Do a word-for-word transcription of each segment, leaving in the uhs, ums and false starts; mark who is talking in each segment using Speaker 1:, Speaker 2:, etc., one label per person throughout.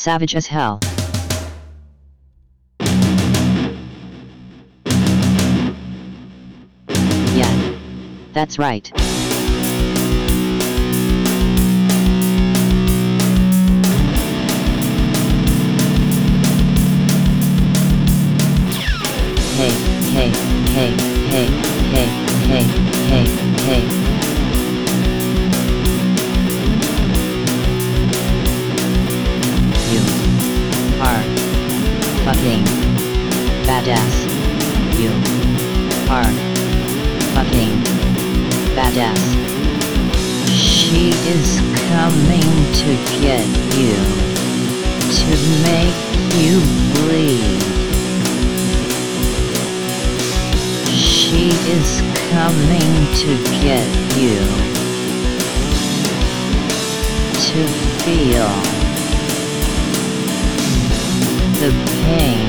Speaker 1: Savage as hell. Yeah, that's right. Hey, hey, hey, hey, hey, hey, hey, hey. You are fucking badass. You are fucking badass. She is coming to get you, to make you bleed. She is coming to get you, to feel the pain.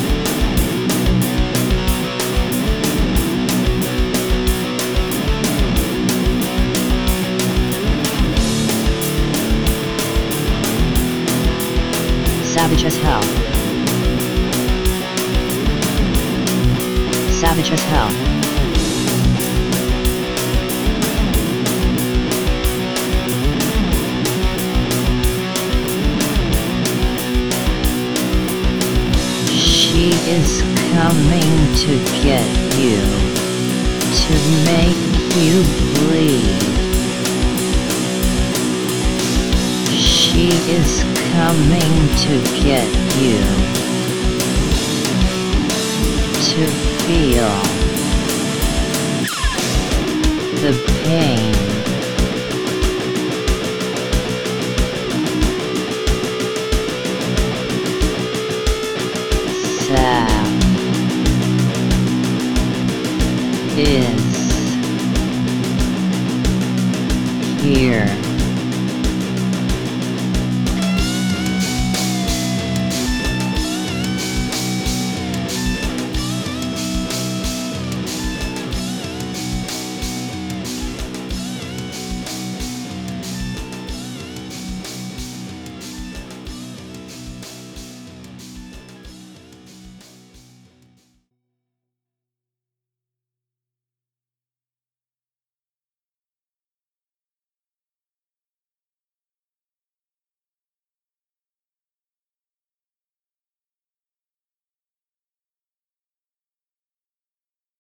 Speaker 1: Savage as hell. Savage as hell. She is coming to get you, to make you bleed. She is coming to get you, to feel the pain. Savage.